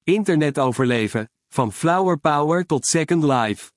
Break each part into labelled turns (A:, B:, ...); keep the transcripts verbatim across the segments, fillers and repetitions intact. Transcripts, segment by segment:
A: Internet overleven, van Flower Power tot Second Life.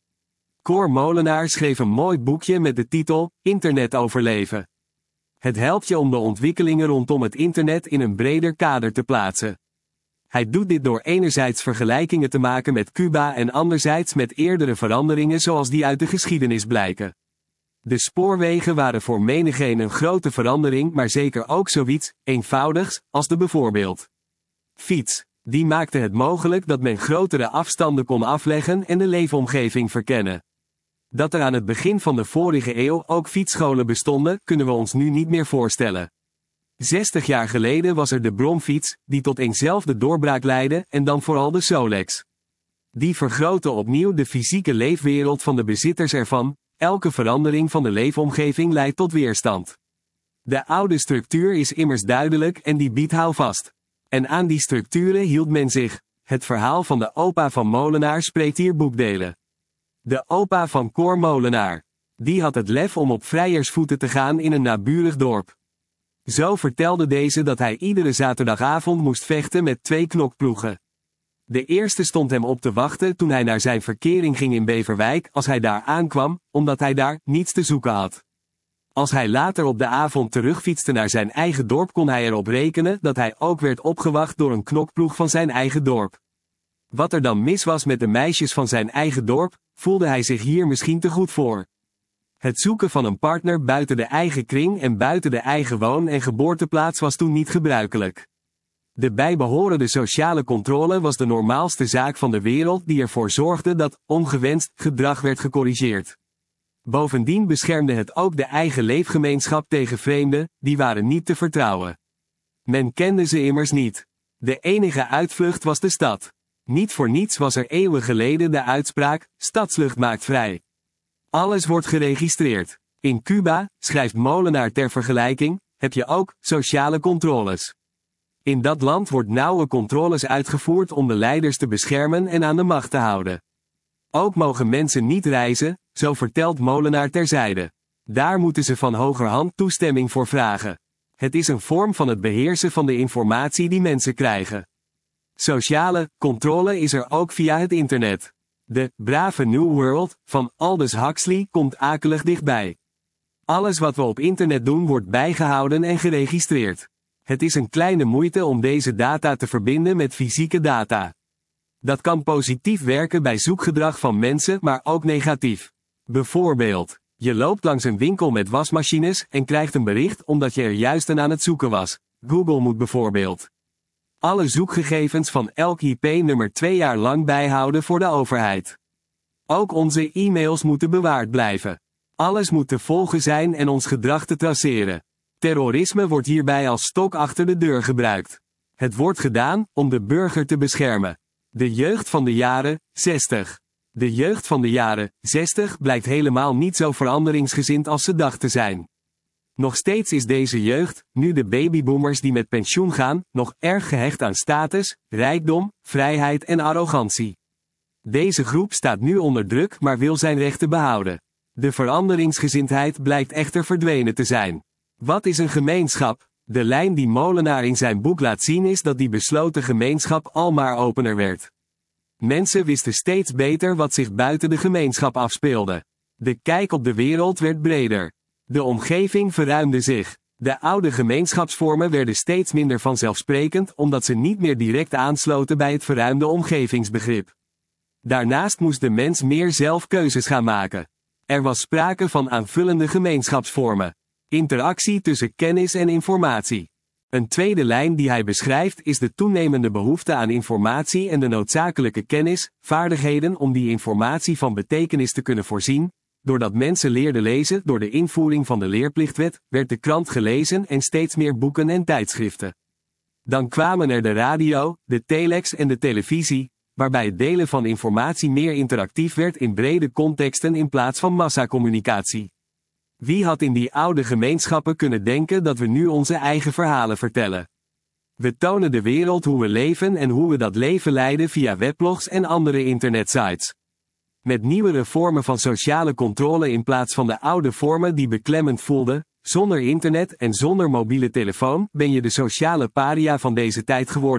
A: Cor Molenaar schreef een mooi boekje met de titel Internet overleven. Het helpt je om de ontwikkelingen rondom het internet in een breder kader te plaatsen. Hij doet dit door enerzijds vergelijkingen te maken met Cuba en anderzijds met eerdere veranderingen zoals die uit de geschiedenis blijken. De spoorwegen waren voor menigeen een grote verandering, maar zeker ook zoiets eenvoudigs als de bijvoorbeeld fiets. Die maakte het mogelijk dat men grotere afstanden kon afleggen en de leefomgeving verkennen. Dat er aan het begin van de vorige eeuw ook fietsscholen bestonden, kunnen we ons nu niet meer voorstellen. zestig jaar geleden was er de bromfiets, die tot eenzelfde doorbraak leidde, en dan vooral de Solex. Die vergrootte opnieuw de fysieke leefwereld van de bezitters ervan. Elke verandering van de leefomgeving leidt tot weerstand. De oude structuur is immers duidelijk en die biedt houvast. En aan die structuren hield men zich. Het verhaal van de opa van Molenaar spreekt hier boekdelen. De opa van Cor Molenaar. Die had het lef om op vrijiersvoeten te gaan in een naburig dorp. Zo vertelde deze dat hij iedere zaterdagavond moest vechten met twee knokploegen. De eerste stond hem op te wachten toen hij naar zijn verkering ging in Beverwijk als hij daar aankwam, omdat hij daar niets te zoeken had. Als hij later op de avond terugfietste naar zijn eigen dorp kon hij erop rekenen dat hij ook werd opgewacht door een knokploeg van zijn eigen dorp. Wat er dan mis was met de meisjes van zijn eigen dorp, voelde hij zich hier misschien te goed voor. Het zoeken van een partner buiten de eigen kring en buiten de eigen woon- en geboorteplaats was toen niet gebruikelijk. De bijbehorende sociale controle was de normaalste zaak van de wereld die ervoor zorgde dat ongewenst gedrag werd gecorrigeerd. Bovendien beschermde het ook de eigen leefgemeenschap tegen vreemden, die waren niet te vertrouwen. Men kende ze immers niet. De enige uitvlucht was de stad. Niet voor niets was er eeuwen geleden de uitspraak, stadslucht maakt vrij. Alles wordt geregistreerd. In Cuba, schrijft Molenaar ter vergelijking, heb je ook sociale controles. In dat land wordt nauwe controles uitgevoerd om de leiders te beschermen en aan de macht te houden. Ook mogen mensen niet reizen, zo vertelt Molenaar terzijde. Daar moeten ze van hogerhand toestemming voor vragen. Het is een vorm van het beheersen van de informatie die mensen krijgen. Sociale controle is er ook via het internet. De brave New World van Aldous Huxley komt akelig dichtbij. Alles wat we op internet doen wordt bijgehouden en geregistreerd. Het is een kleine moeite om deze data te verbinden met fysieke data. Dat kan positief werken bij zoekgedrag van mensen, maar ook negatief. Bijvoorbeeld, je loopt langs een winkel met wasmachines en krijgt een bericht omdat je er juist aan aan het zoeken was. Google moet bijvoorbeeld alle zoekgegevens van elk I P-nummer twee jaar lang bijhouden voor de overheid. Ook onze e-mails moeten bewaard blijven. Alles moet te volgen zijn en ons gedrag te traceren. Terrorisme wordt hierbij als stok achter de deur gebruikt. Het wordt gedaan om de burger te beschermen. De jeugd van de jaren zestig. De jeugd van de jaren zestig blijkt helemaal niet zo veranderingsgezind als ze dacht te zijn. Nog steeds is deze jeugd, nu de babyboomers die met pensioen gaan, nog erg gehecht aan status, rijkdom, vrijheid en arrogantie. Deze groep staat nu onder druk maar wil zijn rechten behouden. De veranderingsgezindheid blijkt echter verdwenen te zijn. Wat is een gemeenschap? De lijn die Molenaar in zijn boek laat zien is dat die besloten gemeenschap almaar opener werd. Mensen wisten steeds beter wat zich buiten de gemeenschap afspeelde. De kijk op de wereld werd breder. De omgeving verruimde zich. De oude gemeenschapsvormen werden steeds minder vanzelfsprekend omdat ze niet meer direct aansloten bij het verruimde omgevingsbegrip. Daarnaast moest de mens meer zelf keuzes gaan maken. Er was sprake van aanvullende gemeenschapsvormen. Interactie tussen kennis en informatie. Een tweede lijn die hij beschrijft is de toenemende behoefte aan informatie en de noodzakelijke kennis, vaardigheden om die informatie van betekenis te kunnen voorzien. Doordat mensen leerden lezen door de invoering van de leerplichtwet, werd de krant gelezen en steeds meer boeken en tijdschriften. Dan kwamen er de radio, de telex en de televisie, waarbij het delen van informatie meer interactief werd in brede contexten in plaats van massacommunicatie. Wie had in die oude gemeenschappen kunnen denken dat we nu onze eigen verhalen vertellen? We tonen de wereld hoe we leven en hoe we dat leven leiden via weblogs en andere internetsites. Met nieuwere vormen van sociale controle in plaats van de oude vormen die beklemmend voelden, zonder internet en zonder mobiele telefoon ben je de sociale paria van deze tijd geworden,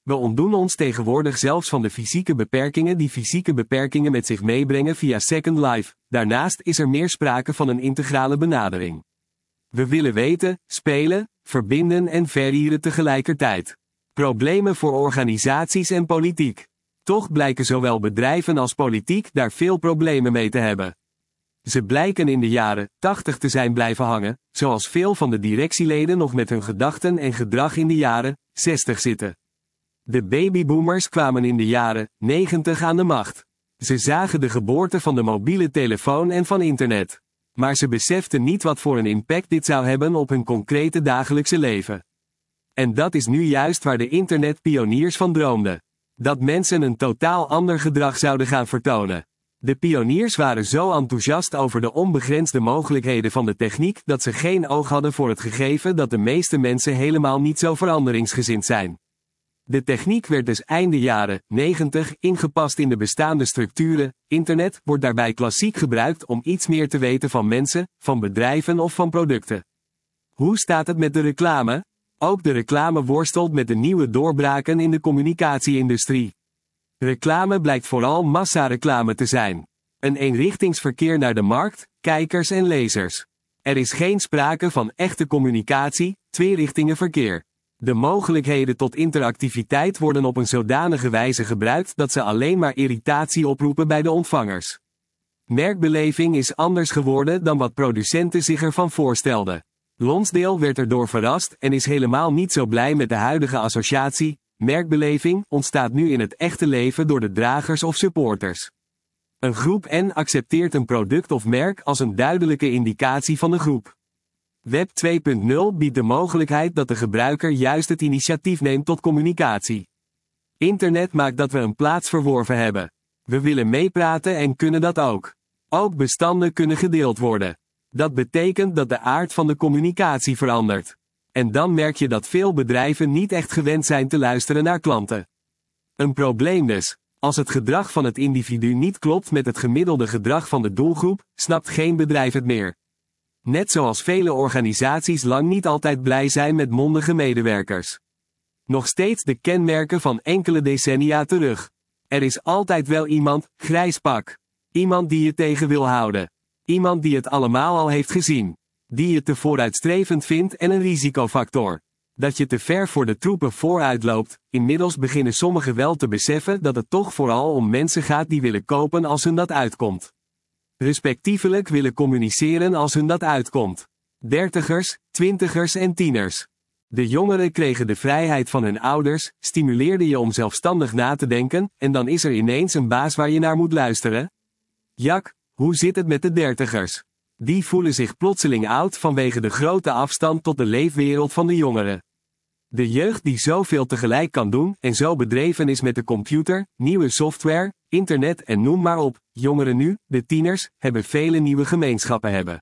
A: We ontdoen ons tegenwoordig zelfs van de fysieke beperkingen die fysieke beperkingen met zich meebrengen via Second Life. Daarnaast is er meer sprake van een integrale benadering. We willen weten, spelen, verbinden en verhieren tegelijkertijd. Problemen voor organisaties en politiek. Toch blijken zowel bedrijven als politiek daar veel problemen mee te hebben. Ze blijken in de jaren tachtig te zijn blijven hangen, zoals veel van de directieleden nog met hun gedachten en gedrag in de jaren zestig zitten. De babyboomers kwamen in de jaren negentig aan de macht. Ze zagen de geboorte van de mobiele telefoon en van internet. Maar ze beseften niet wat voor een impact dit zou hebben op hun concrete dagelijkse leven. En dat is nu juist waar de internetpioniers van droomden. Dat mensen een totaal ander gedrag zouden gaan vertonen. De pioniers waren zo enthousiast over de onbegrensde mogelijkheden van de techniek dat ze geen oog hadden voor het gegeven dat de meeste mensen helemaal niet zo veranderingsgezind zijn. De techniek werd dus einde jaren negentig ingepast in de bestaande structuren. Internet wordt daarbij klassiek gebruikt om iets meer te weten van mensen, van bedrijven of van producten. Hoe staat het met de reclame? Ook de reclame worstelt met de nieuwe doorbraken in de communicatieindustrie. Reclame blijkt vooral massareclame te zijn. Een eenrichtingsverkeer naar de markt, kijkers en lezers. Er is geen sprake van echte communicatie, tweerichtingenverkeer. De mogelijkheden tot interactiviteit worden op een zodanige wijze gebruikt dat ze alleen maar irritatie oproepen bij de ontvangers. Merkbeleving is anders geworden dan wat producenten zich ervan voorstelden. Lonsdale werd erdoor verrast en is helemaal niet zo blij met de huidige associatie. Merkbeleving ontstaat nu in het echte leven door de dragers of supporters. Een groep N accepteert een product of merk als een duidelijke indicatie van de groep. Web twee punt nul biedt de mogelijkheid dat de gebruiker juist het initiatief neemt tot communicatie. Internet maakt dat we een plaats verworven hebben. We willen meepraten en kunnen dat ook. Ook bestanden kunnen gedeeld worden. Dat betekent dat de aard van de communicatie verandert. En dan merk je dat veel bedrijven niet echt gewend zijn te luisteren naar klanten. Een probleem dus. Als het gedrag van het individu niet klopt met het gemiddelde gedrag van de doelgroep, snapt geen bedrijf het meer. Net zoals vele organisaties lang niet altijd blij zijn met mondige medewerkers. Nog steeds de kenmerken van enkele decennia terug. Er is altijd wel iemand, grijs pak. Iemand die je tegen wil houden. Iemand die het allemaal al heeft gezien. Die je te vooruitstrevend vindt en een risicofactor. Dat je te ver voor de troepen vooruit loopt. Inmiddels beginnen sommigen wel te beseffen dat het toch vooral om mensen gaat die willen kopen als hun dat uitkomt. Respectievelijk willen communiceren als hun dat uitkomt. Dertigers, twintigers en tieners. De jongeren kregen de vrijheid van hun ouders, stimuleerden je om zelfstandig na te denken, en dan is er ineens een baas waar je naar moet luisteren? Jak, hoe zit het met de dertigers? Die voelen zich plotseling oud vanwege de grote afstand tot de leefwereld van de jongeren. De jeugd die zoveel tegelijk kan doen en zo bedreven is met de computer, nieuwe software, internet en noem maar op, jongeren nu, de tieners, hebben vele nieuwe gemeenschappen hebben.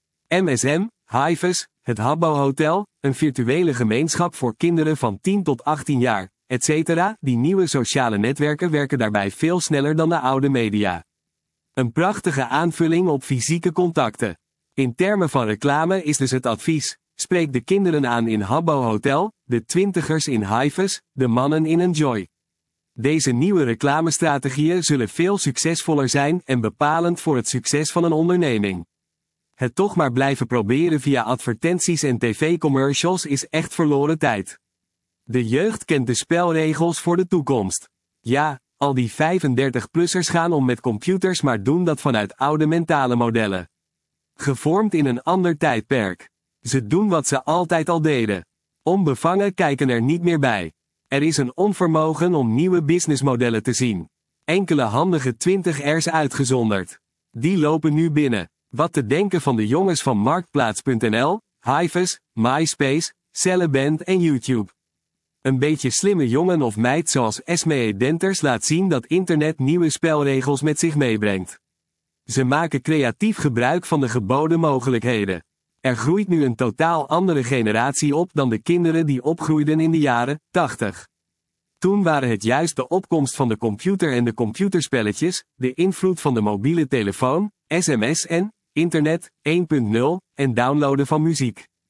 A: M S M, Hyves, het Habbo Hotel, een virtuele gemeenschap voor kinderen van tien tot achttien jaar, et cetera. Die nieuwe sociale netwerken werken daarbij veel sneller dan de oude media. Een prachtige aanvulling op fysieke contacten. In termen van reclame is dus het advies: spreek de kinderen aan in Habbo Hotel, de twintigers in Hyves, de mannen in Enjoy. Deze nieuwe reclamestrategieën zullen veel succesvoller zijn en bepalend voor het succes van een onderneming. Het toch maar blijven proberen via advertenties en tv-commercials is echt verloren tijd. De jeugd kent de spelregels voor de toekomst. Ja, al die vijfendertig-plussers gaan om met computers maar doen dat vanuit oude mentale modellen. Gevormd in een ander tijdperk. Ze doen wat ze altijd al deden. Onbevangen kijken er niet meer bij. Er is een onvermogen om nieuwe businessmodellen te zien. Enkele handige twintigers uitgezonderd. Die lopen nu binnen. Wat te denken van de jongens van Marktplaats punt n l, Hyves, MySpace, Celleband en YouTube. Een beetje slimme jongen of meid zoals Esmee Denters laat zien dat internet nieuwe spelregels met zich meebrengt. Ze maken creatief gebruik van de geboden mogelijkheden. Er groeit nu een totaal andere generatie op dan de kinderen die opgroeiden in de jaren tachtig. Toen waren het juist de opkomst van de computer en de computerspelletjes, de invloed van de mobiele telefoon, S M S en internet, één punt nul, en downloaden van muziek.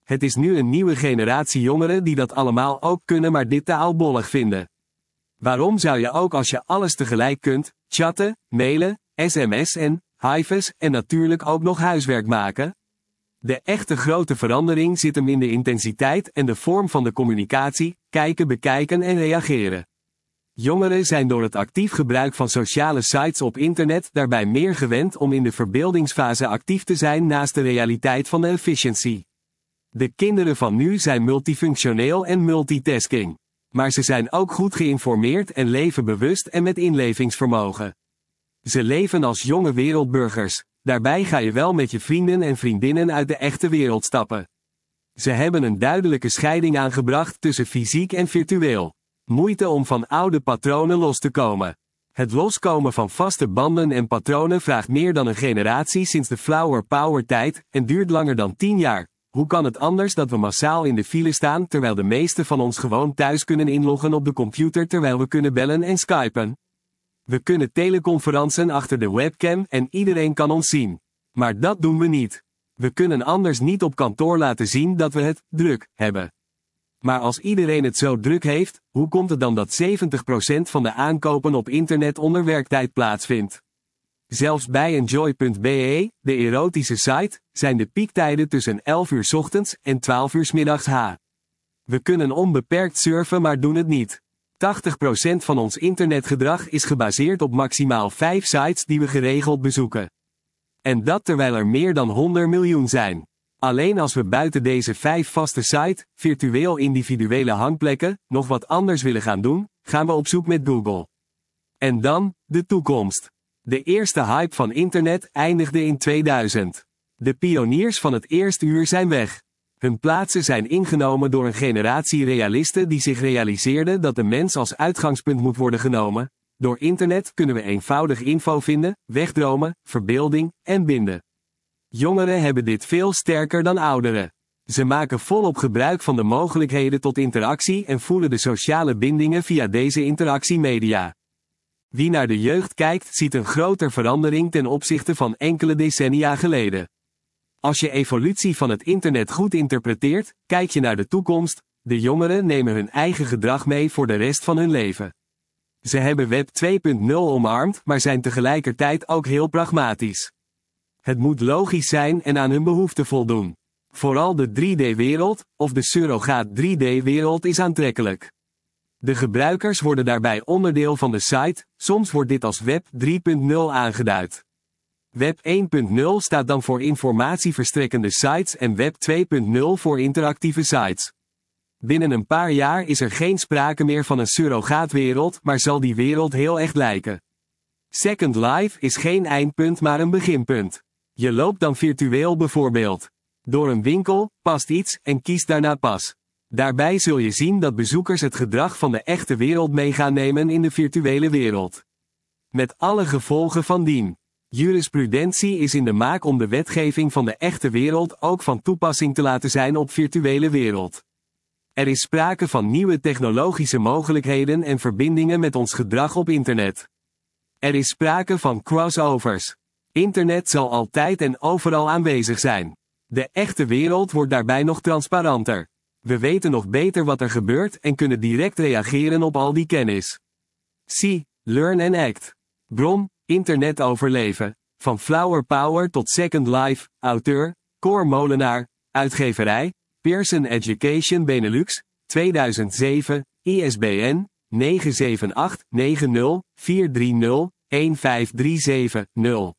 A: Het is nu een nieuwe generatie jongeren die dat allemaal ook kunnen maar dit te oudbollig vinden. Waarom zou je ook als je alles tegelijk kunt, chatten, mailen, sms'en, hives en natuurlijk ook nog huiswerk maken? De echte grote verandering zit hem in de intensiteit en de vorm van de communicatie, kijken, bekijken en reageren. Jongeren zijn door het actief gebruik van sociale sites op internet daarbij meer gewend om in de verbeeldingsfase actief te zijn naast de realiteit van de efficiency. De kinderen van nu zijn multifunctioneel en multitasking. Maar ze zijn ook goed geïnformeerd en leven bewust en met inlevingsvermogen. Ze leven als jonge wereldburgers, daarbij ga je wel met je vrienden en vriendinnen uit de echte wereld stappen. Ze hebben een duidelijke scheiding aangebracht tussen fysiek en virtueel. Moeite om van oude patronen los te komen. Het loskomen van vaste banden en patronen vraagt meer dan een generatie sinds de flower power tijd en duurt langer dan tien jaar. Hoe kan het anders dat we massaal in de file staan terwijl de meesten van ons gewoon thuis kunnen inloggen op de computer terwijl we kunnen bellen en skypen? We kunnen teleconferensen achter de webcam en iedereen kan ons zien. Maar dat doen we niet. We kunnen anders niet op kantoor laten zien dat we het druk hebben. Maar als iedereen het zo druk heeft, hoe komt het dan dat zeventig procent van de aankopen op internet onder werktijd plaatsvindt? Zelfs bij enjoy punt be, de erotische site, zijn de piektijden tussen elf uur 's ochtends en twaalf uur 's middags h. We kunnen onbeperkt surfen maar doen het niet. tachtig procent van ons internetgedrag is gebaseerd op maximaal vijf sites die we geregeld bezoeken. En dat terwijl er meer dan honderd miljoen zijn. Alleen als we buiten deze vijf vaste site, virtueel individuele hangplekken, nog wat anders willen gaan doen, gaan we op zoek met Google. En dan, de toekomst. De eerste hype van internet eindigde in tweeduizend. De pioniers van het eerste uur zijn weg. Hun plaatsen zijn ingenomen door een generatie realisten die zich realiseerden dat de mens als uitgangspunt moet worden genomen. Door internet kunnen we eenvoudig info vinden, wegdromen, verbeelding en binden. Jongeren hebben dit veel sterker dan ouderen. Ze maken volop gebruik van de mogelijkheden tot interactie en voelen de sociale bindingen via deze interactiemedia. Wie naar de jeugd kijkt, ziet een groter verandering ten opzichte van enkele decennia geleden. Als je evolutie van het internet goed interpreteert, kijk je naar de toekomst. De jongeren nemen hun eigen gedrag mee voor de rest van hun leven. Ze hebben Web twee punt nul omarmd, maar zijn tegelijkertijd ook heel pragmatisch. Het moet logisch zijn en aan hun behoeften voldoen. Vooral de drie D-wereld, of de surrogaat drie D-wereld is aantrekkelijk. De gebruikers worden daarbij onderdeel van de site, soms wordt dit als Web drie punt nul aangeduid. Web één punt nul staat dan voor informatieverstrekkende sites en Web twee punt nul voor interactieve sites. Binnen een paar jaar is er geen sprake meer van een surrogaatwereld, maar zal die wereld heel echt lijken. Second Life is geen eindpunt maar een beginpunt. Je loopt dan virtueel bijvoorbeeld door een winkel, past iets en kiest daarna pas. Daarbij zul je zien dat bezoekers het gedrag van de echte wereld mee gaan nemen in de virtuele wereld. Met alle gevolgen van dien. Jurisprudentie is in de maak om de wetgeving van de echte wereld ook van toepassing te laten zijn op virtuele wereld. Er is sprake van nieuwe technologische mogelijkheden en verbindingen met ons gedrag op internet. Er is sprake van crossovers. Internet zal altijd en overal aanwezig zijn. De echte wereld wordt daarbij nog transparanter. We weten nog beter wat er gebeurt en kunnen direct reageren op al die kennis. See, learn and act. Bron, internet overleven. Van Flower Power tot Second Life, auteur, Cor Molenaar, uitgeverij, Pearson Education Benelux, tweeduizend zeven, I S B N, negen zeven acht negen nul vier drie nul een vijf drie zeven nul.